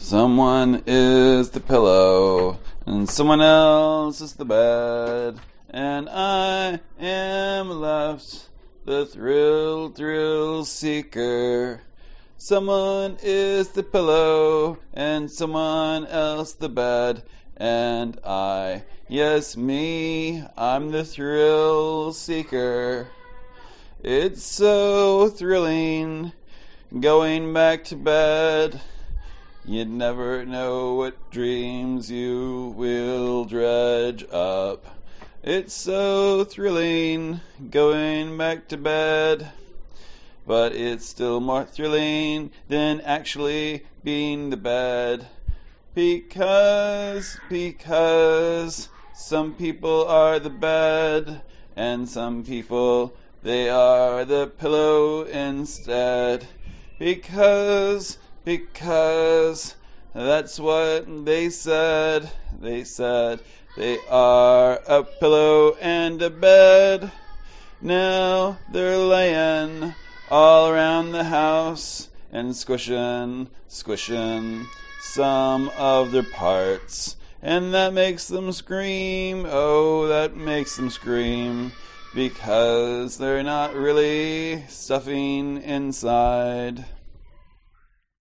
Someone is the pillow, and someone else is the bed, and I am left the thrill seeker. Someone is the pillow, and someone else the bed, and I, yes me, I'm the thrill seeker. It's so thrilling going back to bed. You'd never know what dreams you will dredge up. It's so thrilling going back to bed, but it's still more thrilling than actually being the bed. Because some people are the bed, and some people, they are the pillow instead. Because that's what they said. They said they are a pillow and a bed. Now they're laying all around the house and squishing some of their parts. And that makes them scream. Oh, that makes them scream. Because they're not really stuffing inside.